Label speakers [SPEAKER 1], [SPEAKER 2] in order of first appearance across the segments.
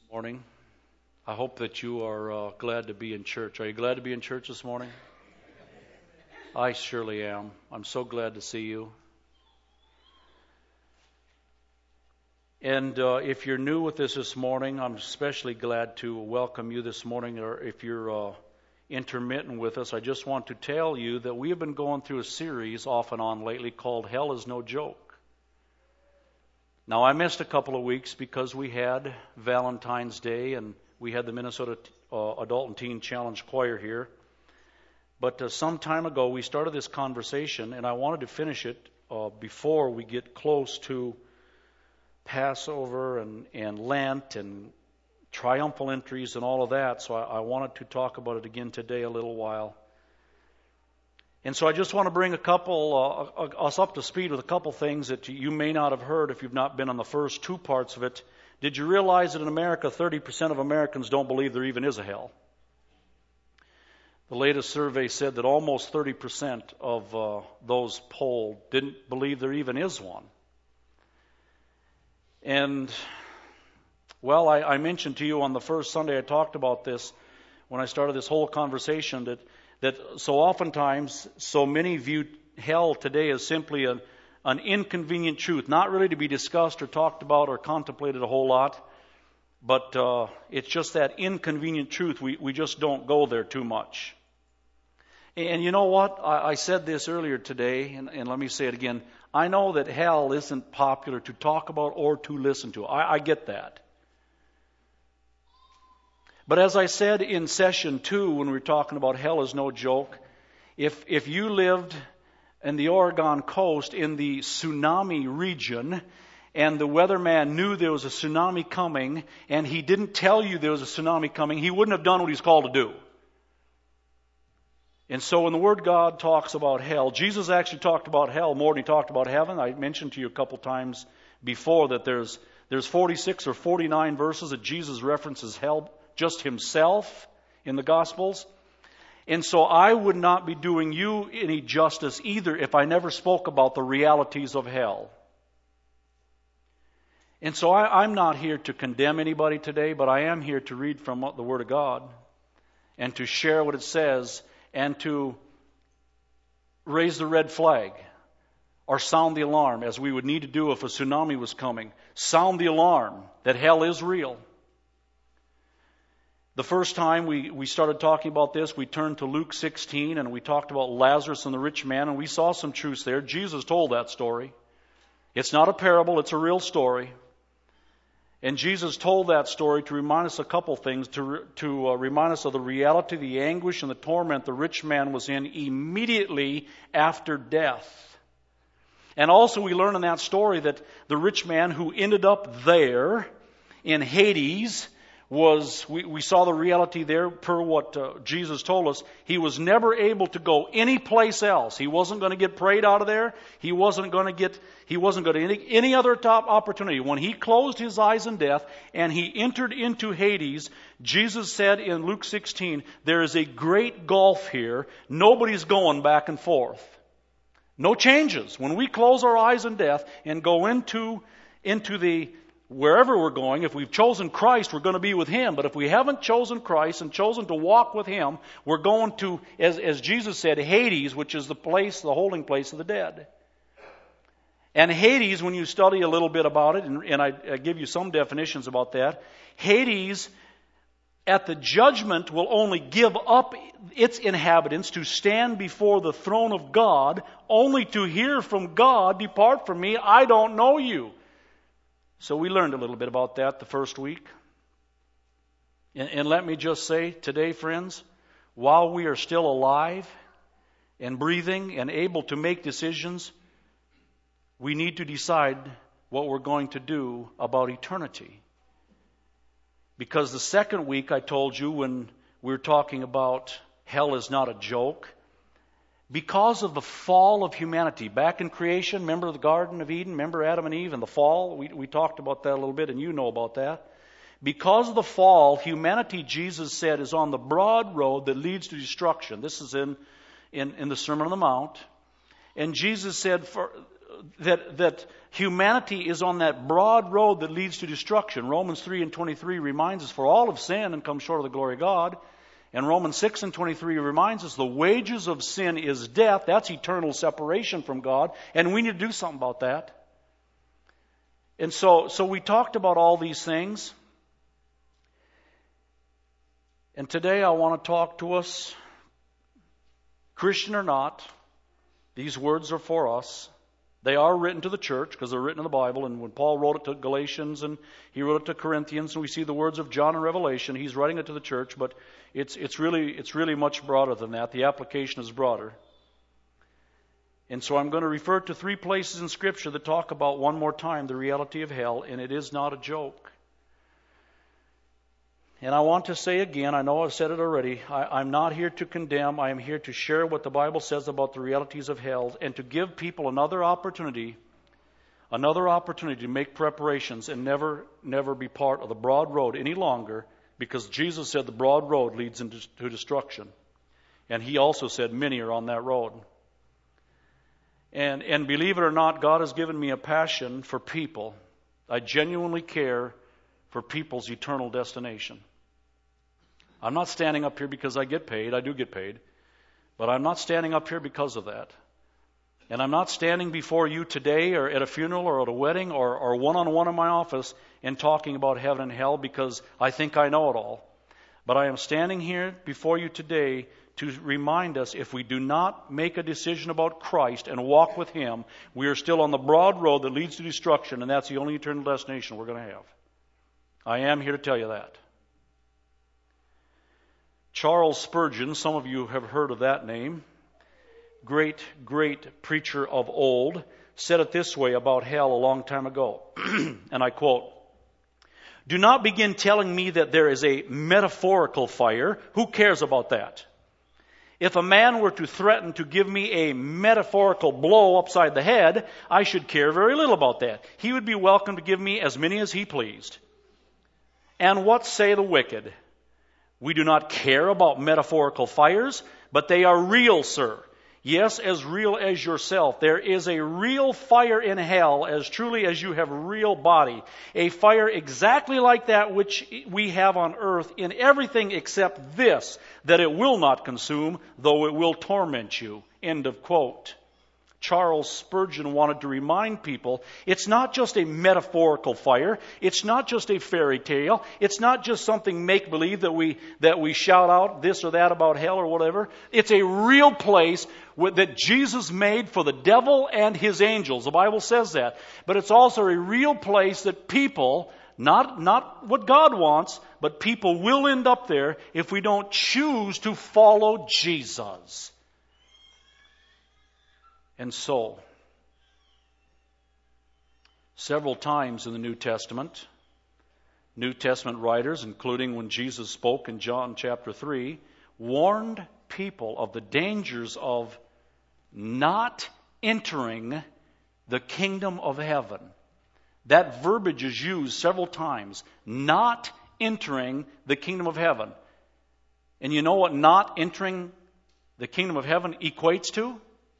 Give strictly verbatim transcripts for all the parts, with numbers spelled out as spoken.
[SPEAKER 1] Morning. I hope that you are uh, glad to be in church. Are you glad to be in church this morning? I surely am. I'm so glad to see you. And uh, if you're new with us this morning, I'm especially glad to welcome you this morning. Or if you're uh, intermittent with us, I just want to tell you that we have been going through a series off and on lately called Hell is No Joke. Now, I missed a couple of weeks because we had Valentine's Day and we had the Minnesota uh, Adult and Teen Challenge Choir here. But uh, some time ago, we started this conversation, and I wanted to finish it uh, before we get close to Passover and, and Lent and triumphal entries and all of that. So I, I wanted to talk about it again today a little while. And so I just want to bring a couple, uh, us up to speed with a couple things that you may not have heard if you've not been on the first two parts of it. Did you realize that in America, thirty percent of Americans don't believe there even is a hell? The latest survey said that almost thirty percent of uh, those polled didn't believe there even is one. And, well, I, I mentioned to you on the first Sunday I talked about this when I started this whole conversation that that so oftentimes, so many view hell today as simply a, an inconvenient truth, not really to be discussed or talked about or contemplated a whole lot, but uh, it's just that inconvenient truth. We, we just don't go there too much. And you know what? I, I said this earlier today, and, and let me say it again. I know that hell isn't popular to talk about or to listen to. I, I get that. But as I said in session two, when we were talking about hell is no joke, if if you lived in the Oregon coast in the tsunami region, and the weatherman knew there was a tsunami coming, and he didn't tell you there was a tsunami coming, he wouldn't have done what he's called to do. And so when the Word of God talks about hell, Jesus actually talked about hell more than he talked about heaven. I mentioned to you a couple times before that there's there's forty-six or forty-nine verses that Jesus references hell just himself in the Gospels. And so I would not be doing you any justice either if I never spoke about the realities of hell. And so I, I'm not here to condemn anybody today, but I am here to read from the Word of God and to share what it says and to raise the red flag or sound the alarm, as we would need to do if a tsunami was coming. Sound the alarm that hell is real. The first time we, we started talking about this, we turned to Luke sixteen and we talked about Lazarus and the rich man, and we saw some truths there. Jesus told that story. It's not a parable, it's a real story. And Jesus told that story to remind us a couple things, to, to uh, remind us of the reality, the anguish, and the torment the rich man was in immediately after death. And also we learn in that story that the rich man who ended up there in Hades was, we, we saw the reality there per what uh, Jesus told us. He was never able to go any place else. He wasn't going to get prayed out of there. He wasn't going to get, he wasn't going to any, any other top opportunity. When he closed his eyes in death and he entered into Hades, Jesus said in Luke sixteen, there is a great gulf here. Nobody's going back and forth. No changes. When we close our eyes in death and go into, into the wherever we're going, if we've chosen Christ, we're going to be with Him. But if we haven't chosen Christ and chosen to walk with Him, we're going to, as, as Jesus said, Hades, which is the place, the holding place of the dead. And Hades, when you study a little bit about it, and, and I, I give you some definitions about that, Hades, at the judgment, will only give up its inhabitants to stand before the throne of God, only to hear from God, depart from me, I don't know you. So we learned a little bit about that the first week. And, and let me just say today, friends, while we are still alive and breathing and able to make decisions, we need to decide what we're going to do about eternity. Because the second week I told you when we were talking about hell is not a joke, because of the fall of humanity, back in creation, remember the Garden of Eden, remember Adam and Eve and the fall? We, we talked about that a little bit, and you know about that. Because of the fall, humanity, Jesus said, is on the broad road that leads to destruction. This is in, in, in the Sermon on the Mount. And Jesus said, for that, that humanity is on that broad road that leads to destruction. Romans three and twenty-three reminds us, for all have sinned and come short of the glory of God. And Romans six and twenty-three reminds us the wages of sin is death. That's eternal separation from God. And we need to do something about that. And so, so we talked about all these things. And today I want to talk to us, Christian or not. These words are for us. They are written to the church because they're written in the Bible. And when Paul wrote it to Galatians and he wrote it to Corinthians, and we see the words of John in Revelation, he's writing it to the church, but it's it's really it's really much broader than that. The application is broader. And so I'm going to refer to three places in Scripture that talk about one more time the reality of hell, and it is not a joke. And I want to say again, I know I've said it already, I, I'm not here to condemn. I am here to share what the Bible says about the realities of hell and to give people another opportunity, another opportunity to make preparations and never, never be part of the broad road any longer, because Jesus said the broad road leads into to destruction. And He also said many are on that road. And, and believe it or not, God has given me a passion for people. I genuinely care for people's eternal destination. I'm not standing up here because I get paid. I do get paid. But I'm not standing up here because of that. And I'm not standing before you today or at a funeral or at a wedding or, or one-on-one in my office and talking about heaven and hell because I think I know it all. But I am standing here before you today to remind us, if we do not make a decision about Christ and walk with Him, we are still on the broad road that leads to destruction, and that's the only eternal destination we're going to have. I am here to tell you that. Charles Spurgeon, some of you have heard of that name, great, great preacher of old, said it this way about hell a long time ago, and I quote, "Do not begin telling me that there is a metaphorical fire. Who cares about that? If a man were to threaten to give me a metaphorical blow upside the head, I should care very little about that. He would be welcome to give me as many as he pleased. And what say the wicked? We do not care about metaphorical fires, but they are real, sir. Yes, as real as yourself. There is a real fire in hell as truly as you have a real body. A fire exactly like that which we have on earth in everything except this, that it will not consume, though it will torment you." End of quote. Charles Spurgeon wanted to remind people, it's not just a metaphorical fire. It's not just a fairy tale. It's not just something make-believe that we that we shout out this or that about hell or whatever. It's a real place that Jesus made for the devil and his angels. The Bible says that. But it's also a real place that people, not, not what God wants, but people will end up there if we don't choose to follow Jesus. And so, several times in the New Testament, New Testament writers, including when Jesus spoke in John chapter three, warned people of the dangers of not entering the kingdom of heaven. That verbiage is used several times. Not entering the kingdom of heaven. And you know what not entering the kingdom of heaven equates to?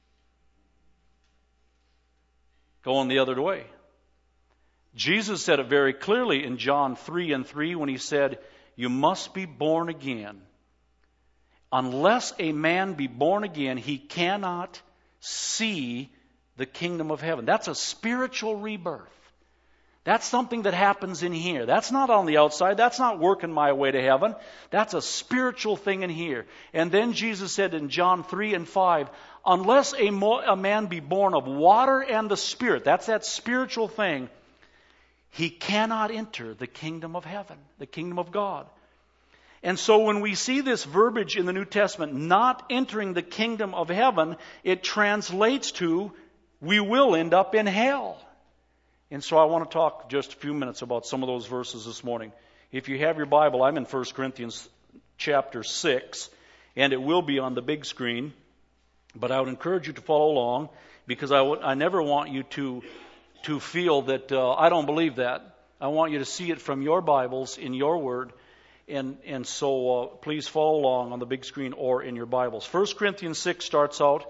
[SPEAKER 1] Going the other way. Jesus said it very clearly in John three and three when He said, "You must be born again. Unless a man be born again, he cannot see the kingdom of heaven." That's a spiritual rebirth. That's something that happens in here. That's not on the outside. That's not working my way to heaven. That's a spiritual thing in here. And then Jesus said in John three and five, unless a, mo- a man be born of water and the Spirit, that's that spiritual thing, he cannot enter the kingdom of heaven, the kingdom of God. And so when we see this verbiage in the New Testament, not entering the kingdom of heaven, it translates to, we will end up in hell. And so I want to talk just a few minutes about some of those verses this morning. If you have your Bible, I'm in First Corinthians chapter six, and it will be on the big screen. But I would encourage you to follow along, because I, w- I never want you to, to feel that uh, I don't believe that. I want you to see it from your Bibles, in your Word. And, and so uh, please follow along on the big screen or in your Bibles. First Corinthians six starts out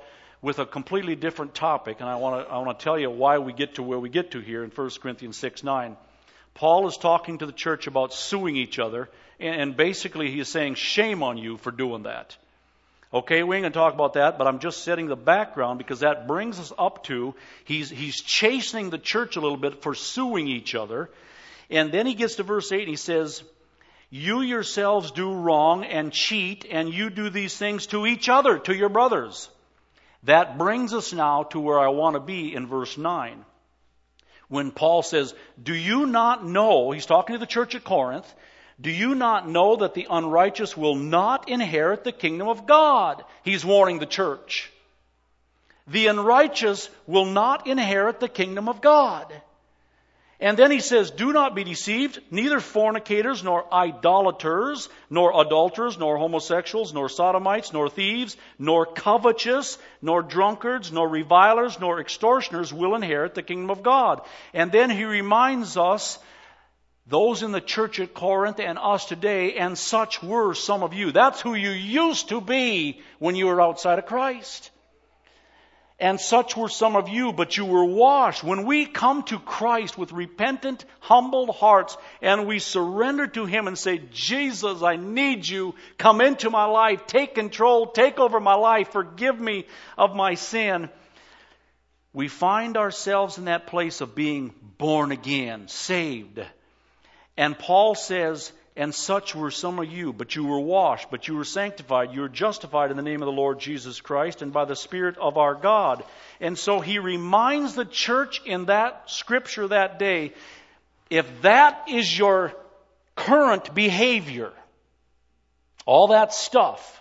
[SPEAKER 1] with a completely different topic, and I want to I want to tell you why we get to where we get to here in First Corinthians six nine. Paul is talking to the church about suing each other, and, and basically he is saying, shame on you for doing that. Okay, we ain't going to talk about that, but I'm just setting the background because that brings us up to, he's, he's chastening the church a little bit for suing each other. And then he gets to verse eight and he says, you yourselves do wrong and cheat, and you do these things to each other, to your brothers. That brings us now to where I want to be in verse nine. When Paul says, do you not know, he's talking to the church at Corinth, do you not know that the unrighteous will not inherit the kingdom of God? He's warning the church. The unrighteous will not inherit the kingdom of God. And then he says, do not be deceived, neither fornicators, nor idolaters, nor adulterers, nor homosexuals, nor sodomites, nor thieves, nor covetous, nor drunkards, nor revilers, nor extortioners will inherit the kingdom of God. And then he reminds us, those in the church at Corinth and us today, and such were some of you. That's who you used to be when you were outside of Christ. And such were some of you, but you were washed. When we come to Christ with repentant, humbled hearts, and we surrender to Him and say, Jesus, I need you. Come into my life. Take control. Take over my life. Forgive me of my sin. We find ourselves in that place of being born again, saved. And Paul says, and such were some of you, but you were washed, but you were sanctified, you were justified in the name of the Lord Jesus Christ and by the Spirit of our God. And so he reminds the church in that scripture that day, if that is your current behavior, all that stuff,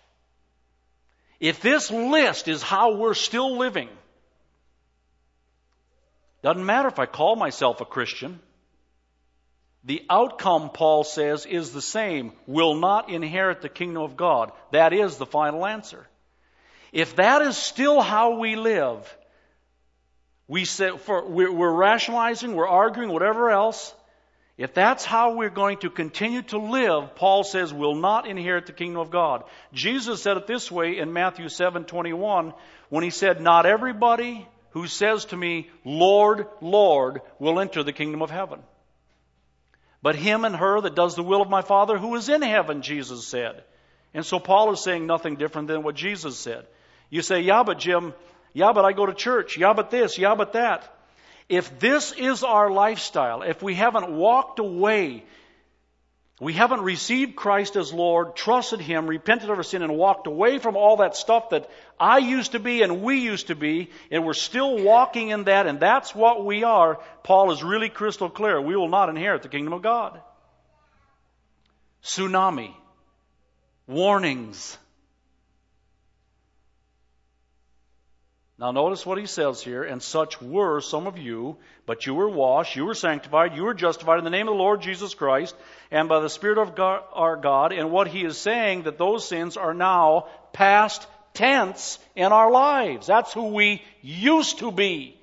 [SPEAKER 1] if this list is how we're still living, doesn't matter if I call myself a Christian. The outcome, Paul says, is the same. Will not inherit the kingdom of God. That is the final answer. If that is still how we live, we say, for, we're, we're rationalizing, we're arguing, whatever else. If that's how we're going to continue to live, Paul says, will not inherit the kingdom of God. Jesus said it this way in Matthew seven twenty-one when he said, not everybody who says to me, Lord, Lord, will enter the kingdom of heaven. But him and her that does the will of my Father who is in heaven, Jesus said. And so Paul is saying nothing different than what Jesus said. You say, yeah, but Jim, yeah, but I go to church. Yeah, but this, yeah, but that. If this is our lifestyle, if we haven't walked away, we haven't received Christ as Lord, trusted Him, repented of our sin, and walked away from all that stuff that I used to be and we used to be, and we're still walking in that, and that's what we are, Paul is really crystal clear. We will not inherit the kingdom of God. Tsunami. Warnings. Now notice what he says here, and such were some of you, but you were washed, you were sanctified, you were justified in the name of the Lord Jesus Christ, and by the Spirit of God, our God. And what he is saying, that those sins are now past tense in our lives. That's who we used to be.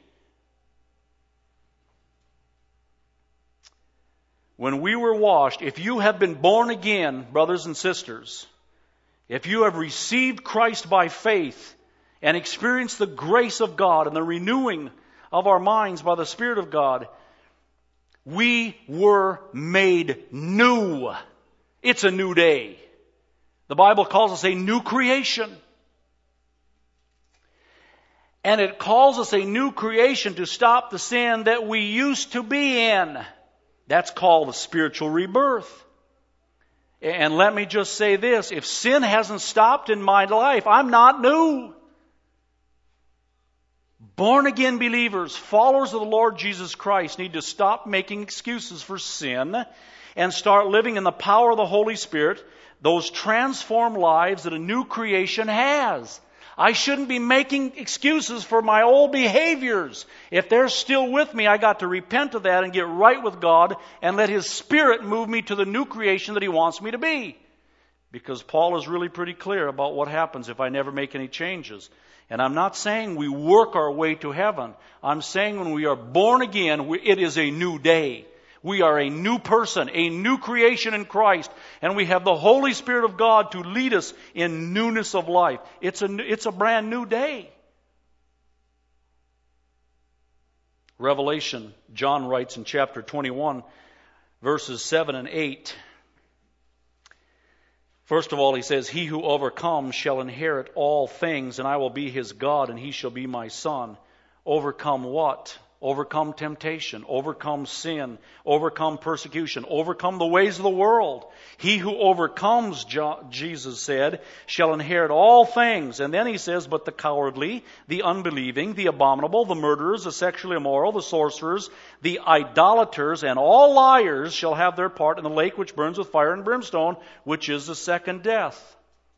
[SPEAKER 1] When we were washed, if you have been born again, brothers and sisters, if you have received Christ by faith, and experience the grace of God and the renewing of our minds by the Spirit of God, we were made new. It's a new day. The Bible calls us a new creation. And it calls us a new creation to stop the sin that we used to be in. That's called a spiritual rebirth. And let me just say this, if sin hasn't stopped in my life, I'm not new. Born-again believers, followers of the Lord Jesus Christ, need to stop making excuses for sin and start living in the power of the Holy Spirit, those transformed lives that a new creation has. I shouldn't be making excuses for my old behaviors. If they're still with me, I got to repent of that and get right with God and let His Spirit move me to the new creation that He wants me to be. Because Paul is really pretty clear about what happens if I never make any changes. And I'm not saying we work our way to heaven. I'm saying when we are born again, we, it is a new day. We are a new person, a new creation in Christ. And we have the Holy Spirit of God to lead us in newness of life. It's a, it's a brand new day. Revelation, John writes in chapter twenty-one, verses seven and eight. First of all, he says, "He who overcomes shall inherit all things, and I will be his God, and he shall be my son." Overcome what? Overcome temptation, overcome sin, overcome persecution, overcome the ways of the world. He who overcomes, Jesus said, shall inherit all things. And then he says, but the cowardly, the unbelieving, the abominable, the murderers, the sexually immoral, the sorcerers, the idolaters, and all liars shall have their part in the lake which burns with fire and brimstone, which is the second death.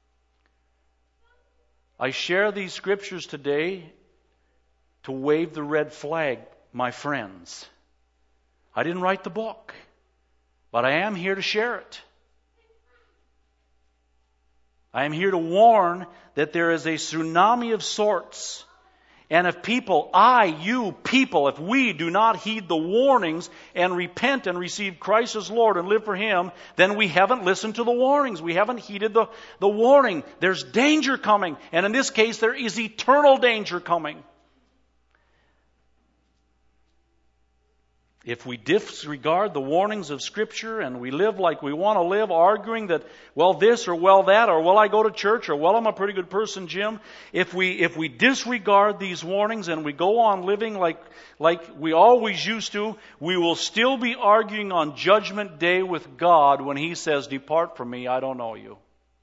[SPEAKER 1] I share these scriptures today to wave the red flag, my friends. I didn't write the book, but I am here to share it. I am here to warn that there is a tsunami of sorts. And if people, I, you, people, if we do not heed the warnings and repent and receive Christ as Lord and live for Him, then we haven't listened to the warnings. We haven't heeded the, the warning. There's danger coming. And in this case, there is eternal danger coming. If we disregard the warnings of Scripture and we live like we want to live, arguing that, well, this or well, that, or well, I go to church, or well, I'm a pretty good person, Jim. If we if we disregard these warnings and we go on living like like we always used to, we will still be arguing on Judgment Day with God when He says, "Depart from me, I don't know you."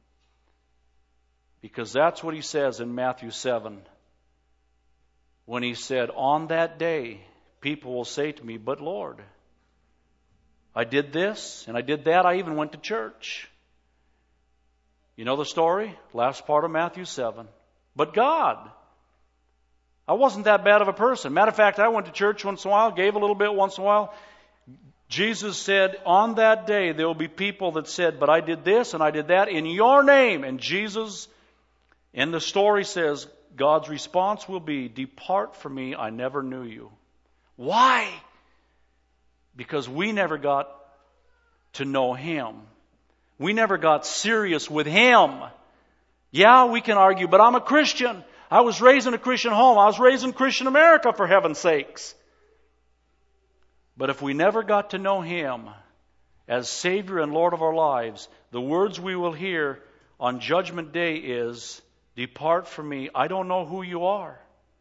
[SPEAKER 1] Because that's what He says in Matthew seven. When He said, "On that day, people will say to me, but Lord, I did this and I did that. I even went to church." You know the story? Last part of Matthew seven. But God, I wasn't that bad of a person. Matter of fact, I went to church once in a while, gave a little bit once in a while. Jesus said, on that day there will be people that said, but I did this and I did that in your name. And Jesus, in the story says, God's response will be, "Depart from me, I never knew you." Why? Because we never got to know Him. We never got serious with Him. Yeah, we can argue, but I'm a Christian. I was raised in a Christian home. I was raised in Christian America, for heaven's sakes. But if we never got to know Him as Savior and Lord of our lives, the words we will hear on Judgment Day is, "Depart from me, I don't know who you are."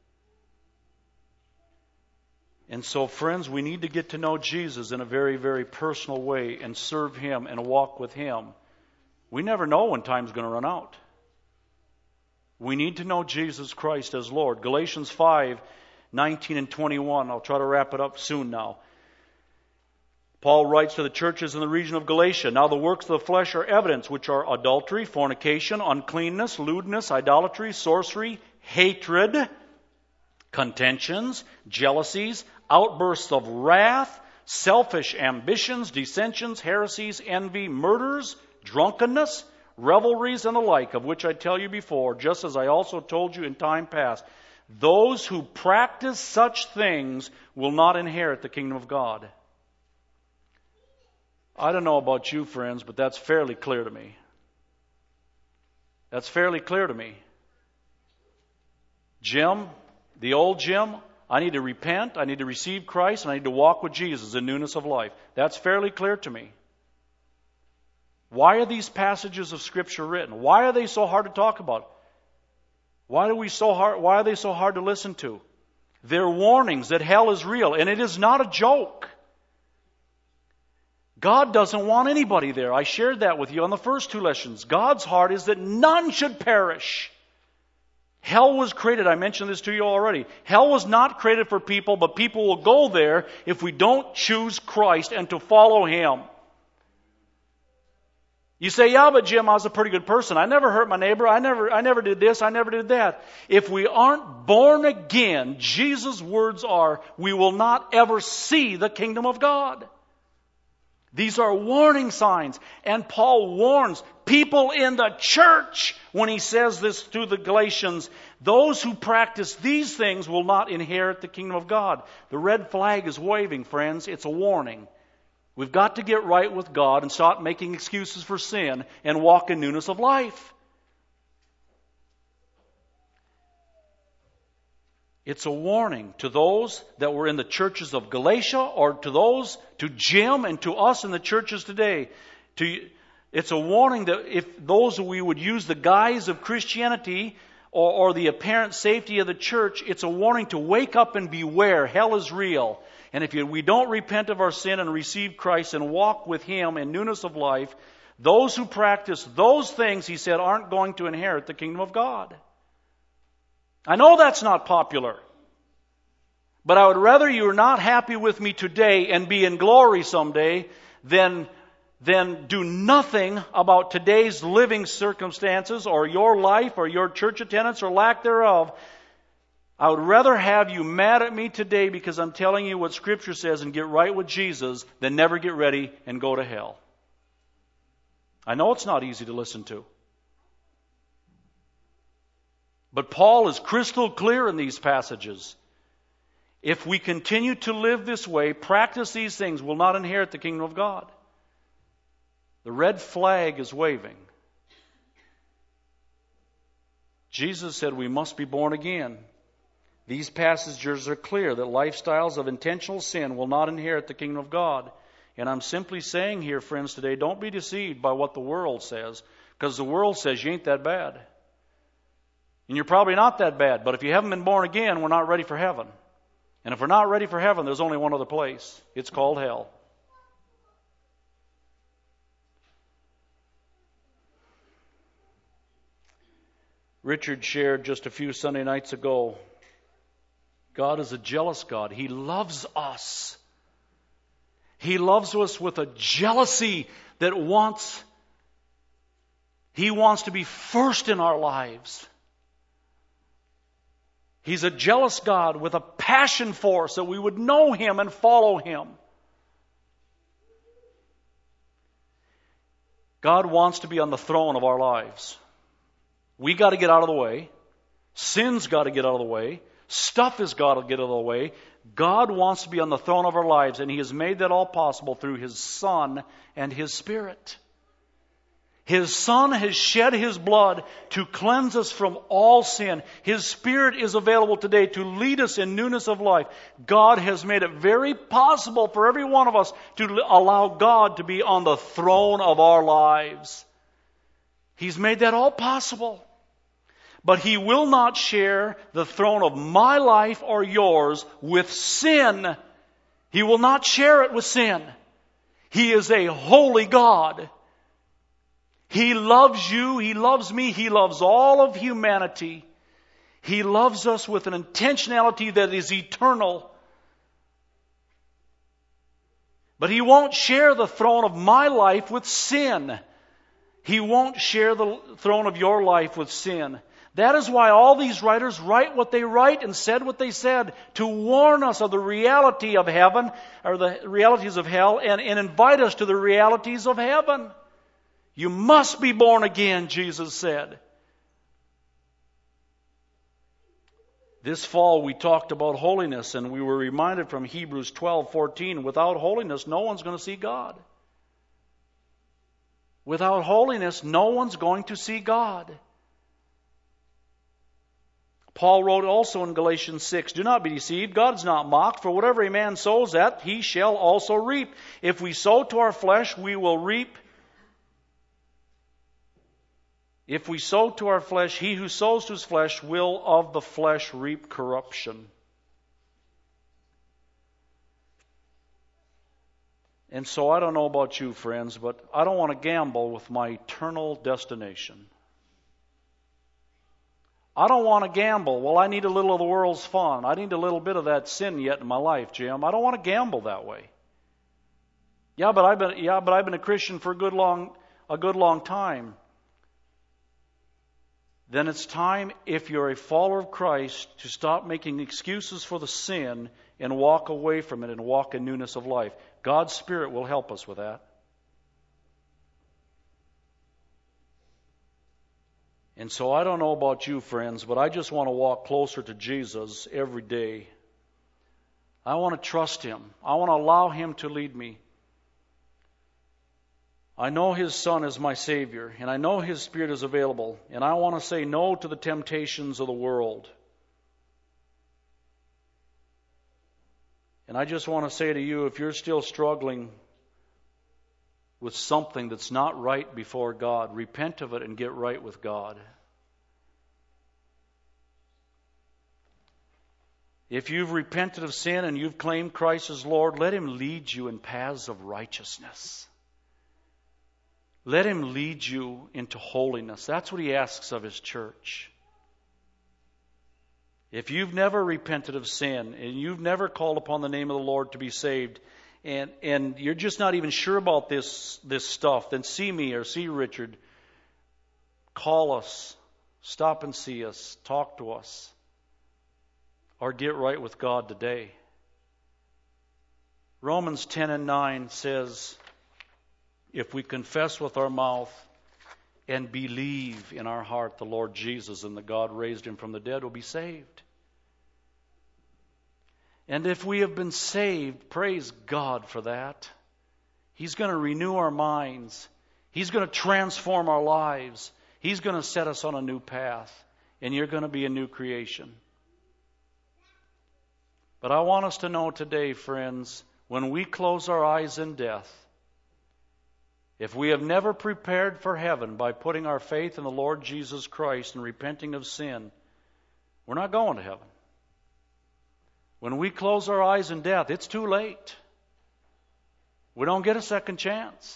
[SPEAKER 1] And so, friends, we need to get to know Jesus in a very, very personal way and serve Him and walk with Him. We never know when time's going to run out. We need to know Jesus Christ as Lord. Galatians five, nineteen and twenty-one. I'll try to wrap it up soon now. Paul writes to the churches in the region of Galatia, "Now the works of the flesh are evidence, which are adultery, fornication, uncleanness, lewdness, idolatry, sorcery, hatred, contentions, jealousies, outbursts of wrath, selfish ambitions, dissensions, heresies, envy, murders, drunkenness, revelries, and the like, of which I tell you before, just as I also told you in time past. Those who practice such things will not inherit the kingdom of God." I don't know about you, friends, but that's fairly clear to me. That's fairly clear to me. Jim, the old Jim, I need to repent, I need to receive Christ, and I need to walk with Jesus in newness of life. That's fairly clear to me. Why are these passages of Scripture written? Why are they so hard to talk about? Why are we so hard, why are they so hard to listen to? They're warnings that hell is real, and it is not a joke. God doesn't want anybody there. I shared that with you on the first two lessons. God's heart is that none should perish. Hell was created, I mentioned this to you already. Hell was not created for people, but people will go there if we don't choose Christ and to follow Him. You say, "Yeah, but Jim, I was a pretty good person. I never hurt my neighbor. I never, I never did this. I never did that." If we aren't born again, Jesus' words are, we will not ever see the kingdom of God. These are warning signs. And Paul warns people in the church when he says this to the Galatians. Those who practice these things will not inherit the kingdom of God. The red flag is waving, friends. It's a warning. We've got to get right with God and stop making excuses for sin and walk in newness of life. It's a warning to those that were in the churches of Galatia, or to those, to Jim and to us in the churches today. To, it's a warning that if those who we would use the guise of Christianity or, or the apparent safety of the church, it's a warning to wake up and beware. Hell is real. And if you, we don't repent of our sin and receive Christ and walk with Him in newness of life, those who practice those things, He said, aren't going to inherit the kingdom of God. I know that's not popular, but I would rather you are not happy with me today and be in glory someday than, than do nothing about today's living circumstances or your life or your church attendance or lack thereof. I would rather have you mad at me today because I'm telling you what Scripture says and get right with Jesus than never get ready and go to hell. I know it's not easy to listen to. But Paul is crystal clear in these passages. If we continue to live this way, practice these things, we'll not inherit the kingdom of God. The red flag is waving. Jesus said we must be born again. These passages are clear that lifestyles of intentional sin will not inherit the kingdom of God. And I'm simply saying here, friends, today, don't be deceived by what the world says, because the world says you ain't that bad. And you're probably not that bad, but if you haven't been born again, we're not ready for heaven. And if we're not ready for heaven, there's only one other place. It's called hell. Richard shared just a few Sunday nights ago, God is a jealous God. He loves us. He loves us with a jealousy that wants, He wants to be first in our lives. He's a jealous God with a passion for us that we would know Him and follow Him. God wants to be on the throne of our lives. We got to get out of the way. Sin's got to get out of the way. Stuff has got to get out of the way. God wants to be on the throne of our lives, and He has made that all possible through His Son and His Spirit. His Son has shed His blood to cleanse us from all sin. His Spirit is available today to lead us in newness of life. God has made it very possible for every one of us to allow God to be on the throne of our lives. He's made that all possible. But He will not share the throne of my life or yours with sin. He will not share it with sin. He is a holy God. He loves you, He loves me, He loves all of humanity. He loves us with an intentionality that is eternal. But He won't share the throne of my life with sin. He won't share the throne of your life with sin. That is why all these writers write what they write and said what they said, to warn us of the reality of heaven, or the realities of hell, and, and invite us to the realities of heaven. You must be born again, Jesus said. This fall we talked about holiness, and we were reminded from Hebrews twelve fourteen, without holiness no one's going to see God. Without holiness no one's going to see God. Paul wrote also in Galatians six, do not be deceived, God is not mocked, for whatever a man sows, that he shall also reap. If we sow to our flesh, we will reap. If we sow to our flesh, he who sows to his flesh will of the flesh reap corruption. And so I don't know about you, friends, but I don't want to gamble with my eternal destination. I don't want to gamble. Well, I need a little of the world's fun. I need a little bit of that sin yet in my life, Jim. I don't want to gamble that way. Yeah, but I've been yeah, but I've been a Christian for a good long a good long time. Then it's time, if you're a follower of Christ, to stop making excuses for the sin and walk away from it and walk in newness of life. God's Spirit will help us with that. And so I don't know about you, friends, but I just want to walk closer to Jesus every day. I want to trust Him. I want to allow Him to lead me. I know His Son is my Savior, and I know His Spirit is available, and I want to say no to the temptations of the world. And I just want to say to you, if you're still struggling with something that's not right before God, repent of it and get right with God. If you've repented of sin and you've claimed Christ as Lord, let Him lead you in paths of righteousness. Let Him lead you into holiness. That's what He asks of His church. If you've never repented of sin and you've never called upon the name of the Lord to be saved, and, and you're just not even sure about this, this stuff, then see me or see Richard. Call us. Stop and see us. Talk to us. Or get right with God today. Romans ten and nine says, if we confess with our mouth and believe in our heart the Lord Jesus and that God raised Him from the dead, we'll be saved. And if we have been saved, praise God for that. He's going to renew our minds. He's going to transform our lives. He's going to set us on a new path. And you're going to be a new creation. But I want us to know today, friends, when we close our eyes in death, if we have never prepared for heaven by putting our faith in the Lord Jesus Christ and repenting of sin, we're not going to heaven. When we close our eyes in death, it's too late. We don't get a second chance.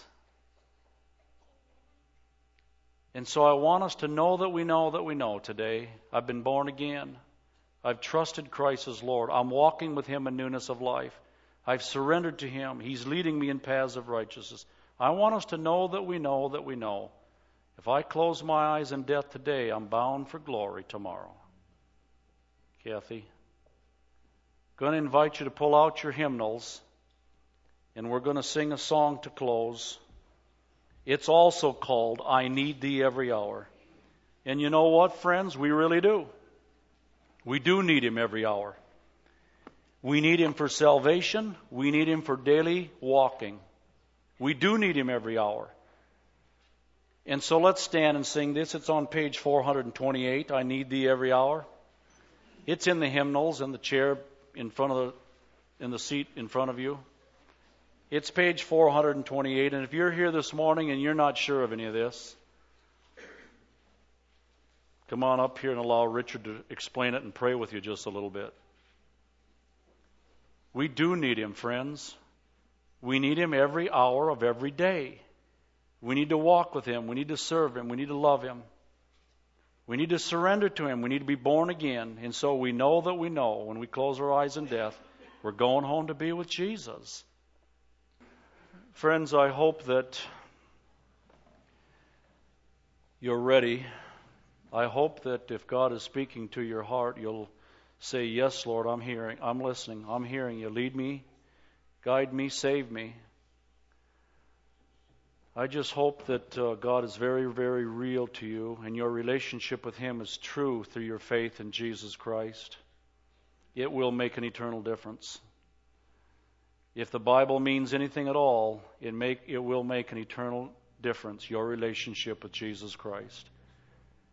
[SPEAKER 1] And so I want us to know that we know that we know today. I've been born again. I've trusted Christ as Lord. I'm walking with Him in newness of life. I've surrendered to Him. He's leading me in paths of righteousness. I want us to know that we know that we know. If I close my eyes in death today, I'm bound for glory tomorrow. Kathy, going to invite you to pull out your hymnals, and we're going to sing a song to close. It's also called, I Need Thee Every Hour. And you know what, friends? We really do. We do need Him every hour. We need Him for salvation. We need Him for daily walking. We do need Him every hour. And so let's stand and sing this. It's on page four hundred twenty-eight, I Need Thee Every Hour. It's in the hymnals in the chair in front of the, in the seat in front of you. It's page four hundred twenty-eight, and if you're here this morning and you're not sure of any of this, come on up here and allow Richard to explain it and pray with you just a little bit. We do need Him, friends. We need Him every hour of every day. We need to walk with Him. We need to serve Him. We need to love Him. We need to surrender to Him. We need to be born again. And so we know that we know when we close our eyes in death, we're going home to be with Jesus. Friends, I hope that you're ready. I hope that if God is speaking to your heart, you'll say, yes, Lord, I'm hearing, I'm listening, I'm hearing you. Lead me, guide me, save me. I just hope that uh, God is very, very real to you and your relationship with Him is true through your faith in Jesus Christ. It will make an eternal difference. If the Bible means anything at all, it make it will make an eternal difference, your relationship with Jesus Christ.